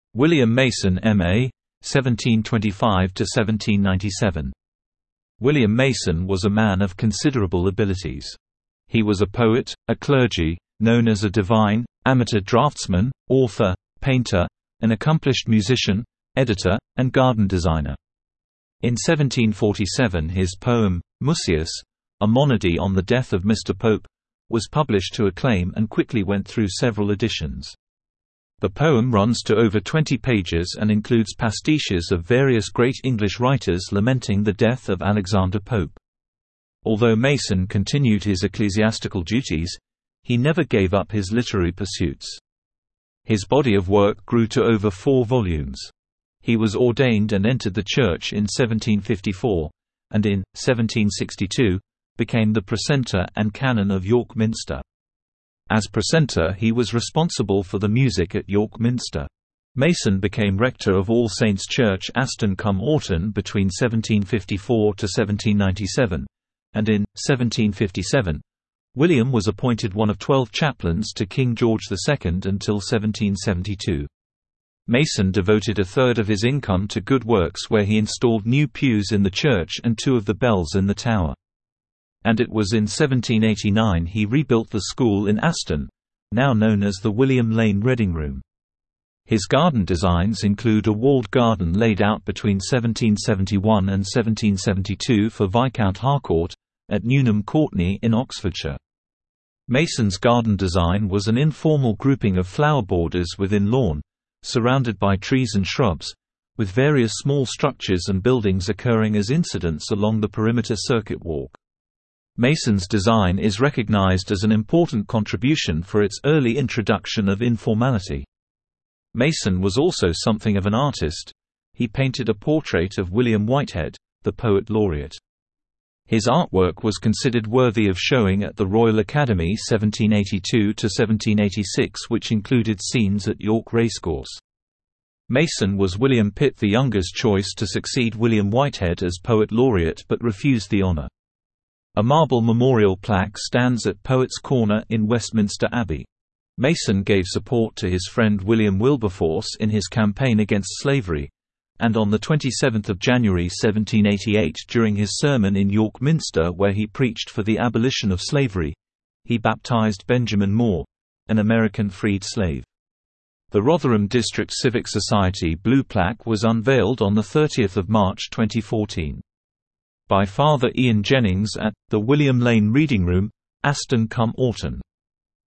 William Mason M.A. 1725–1797. William Mason was a man of considerable abilities. He was a poet, a clergy, known as a divine, amateur draftsman, author, painter, an accomplished musician, editor, and garden designer. In 1747 his poem, Musaeus, a monody on the death of Mr. Pope, was published to acclaim and quickly went through several editions. The poem runs to over 20 pages and includes pastiches of various great English writers lamenting the death of Alexander Pope. Although Mason continued his ecclesiastical duties, he never gave up his literary pursuits. His body of work grew to over 4 volumes. He was ordained and entered the church in 1754, and in 1762, became the precentor and canon of York Minster. As precentor he was responsible for the music at York Minster. Mason became rector of All Saints' Church Aston-cum-Orton between 1754 to 1797, and in 1757, William was appointed one of 12 chaplains to King George II until 1772. Mason devoted a third of his income to good works where he installed new pews in the church and 2 of the bells in the tower. And it was in 1789 he rebuilt the school in Aston, now known as the William Lane Reading Room. His garden designs include a walled garden laid out between 1771 and 1772 for Viscount Harcourt, at Newnham Courtney in Oxfordshire. Mason's garden design was an informal grouping of flower borders within lawn, surrounded by trees and shrubs, with various small structures and buildings occurring as incidents along the perimeter circuit walk. Mason's design is recognized as an important contribution for its early introduction of informality. Mason was also something of an artist. He painted a portrait of William Whitehead, the poet laureate. His artwork was considered worthy of showing at the Royal Academy 1782–1786, which included scenes at York Racecourse. Mason was William Pitt the Younger's choice to succeed William Whitehead as poet laureate but refused the honour. A marble memorial plaque stands at Poets' Corner in Westminster Abbey. Mason gave support to his friend William Wilberforce in his campaign against slavery, and on 27 January 1788 during his sermon in York Minster where he preached for the abolition of slavery, he baptized Benjamin Moore, an American freed slave. The Rotherham District Civic Society blue plaque was unveiled on 30 March 2014. By Father Ian Jennings at the William Lane Reading Room, Aston-cum-Orton.